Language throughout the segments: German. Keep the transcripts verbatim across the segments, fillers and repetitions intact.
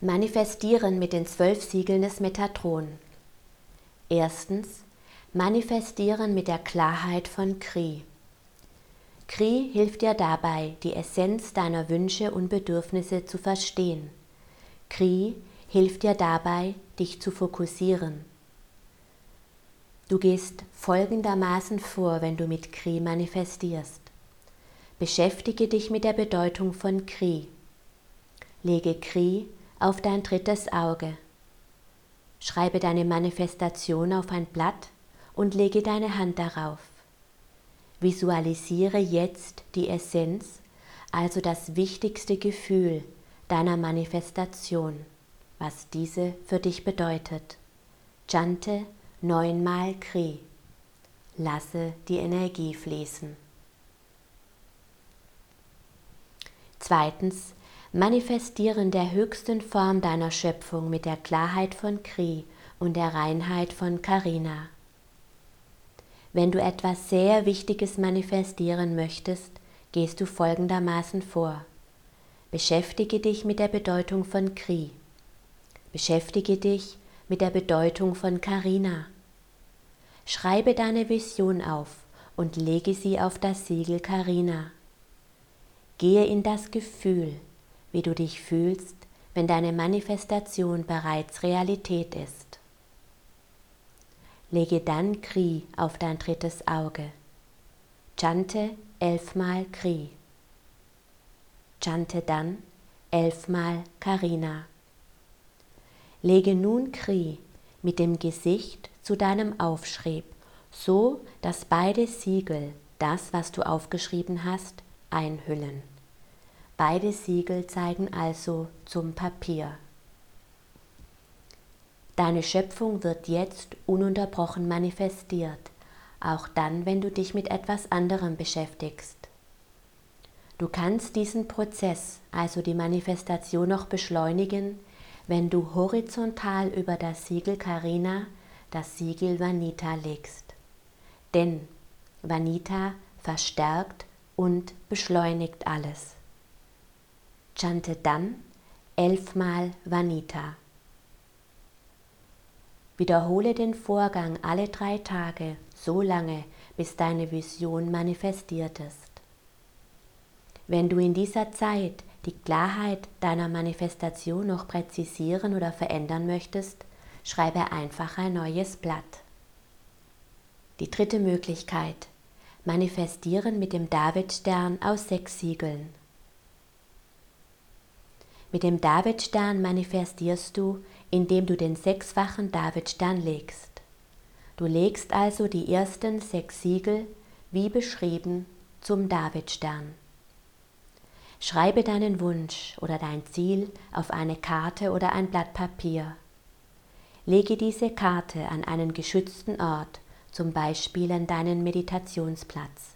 Manifestieren mit den zwölf Siegeln des Metatron. Erstens, manifestieren mit der Klarheit von Kri. Kri hilft dir dabei, die Essenz deiner Wünsche und Bedürfnisse zu verstehen. Kri hilft dir dabei, dich zu fokussieren. Du gehst folgendermaßen vor, wenn du mit Kri manifestierst. Beschäftige dich mit der Bedeutung von Kri. Lege Kri auf dein drittes Auge. Schreibe deine Manifestation auf ein Blatt und lege deine Hand darauf. Visualisiere jetzt die Essenz, also das wichtigste Gefühl deiner Manifestation, was diese für dich bedeutet. Chante neunmal Kri. Lasse die Energie fließen. Zweitens, manifestieren der höchsten Form deiner Schöpfung mit der Klarheit von Kri und der Reinheit von Karina. Wenn du etwas sehr Wichtiges manifestieren möchtest, gehst du folgendermaßen vor. Beschäftige dich mit der Bedeutung von Kri. Beschäftige dich mit der Bedeutung von Karina. Schreibe deine Vision auf und lege sie auf das Siegel Karina. Gehe in das Gefühl, wie du dich fühlst, wenn deine Manifestation bereits Realität ist. Lege dann Kri auf dein drittes Auge. Chante elfmal Kri. Chante dann elfmal Karina. Lege nun Kri mit dem Gesicht zu deinem Aufschrieb, so dass beide Siegel das, was du aufgeschrieben hast, einhüllen. Beide Siegel zeigen also zum Papier. Deine Schöpfung wird jetzt ununterbrochen manifestiert, auch dann, wenn du dich mit etwas anderem beschäftigst. Du kannst diesen Prozess, also die Manifestation, noch beschleunigen, wenn du horizontal über das Siegel Karina das Siegel Vanita legst. Denn Vanita verstärkt und beschleunigt alles. Chante dann elfmal Vanita. Wiederhole den Vorgang alle drei Tage, so lange, bis deine Vision manifestiert ist. Wenn du in dieser Zeit die Klarheit deiner Manifestation noch präzisieren oder verändern möchtest, schreibe einfach ein neues Blatt. Die dritte Möglichkeit: Manifestieren mit dem Davidstern aus sechs Siegeln. Mit dem Davidstern manifestierst du, indem du den sechsfachen Davidstern legst. Du legst also die ersten sechs Siegel, wie beschrieben, zum Davidstern. Schreibe deinen Wunsch oder dein Ziel auf eine Karte oder ein Blatt Papier. Lege diese Karte an einen geschützten Ort, zum Beispiel an deinen Meditationsplatz.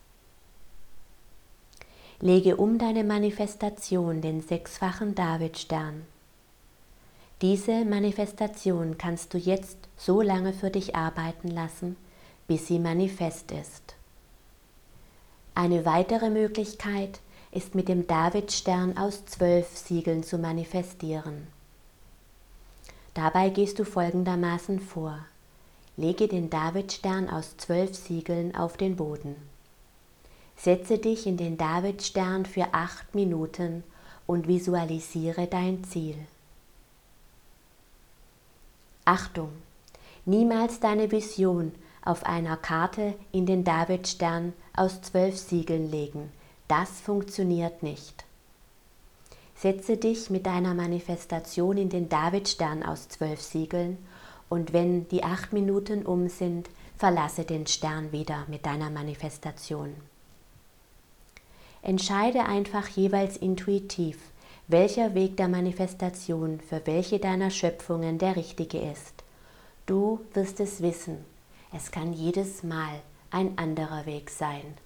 Lege um deine Manifestation den sechsfachen Davidstern. Diese Manifestation kannst du jetzt so lange für dich arbeiten lassen, bis sie manifest ist. Eine weitere Möglichkeit ist, mit dem Davidstern aus zwölf Siegeln zu manifestieren. Dabei gehst du folgendermaßen vor. Lege den Davidstern aus zwölf Siegeln auf den Boden. Setze dich in den Davidstern für acht Minuten und visualisiere dein Ziel. Achtung! Niemals deine Vision auf einer Karte in den Davidstern aus zwölf Siegeln legen. Das funktioniert nicht. Setze dich mit deiner Manifestation in den Davidstern aus zwölf Siegeln und wenn die acht Minuten um sind, verlasse den Stern wieder mit deiner Manifestation. Entscheide einfach jeweils intuitiv, welcher Weg der Manifestation für welche deiner Schöpfungen der richtige ist. Du wirst es wissen. Es kann jedes Mal ein anderer Weg sein.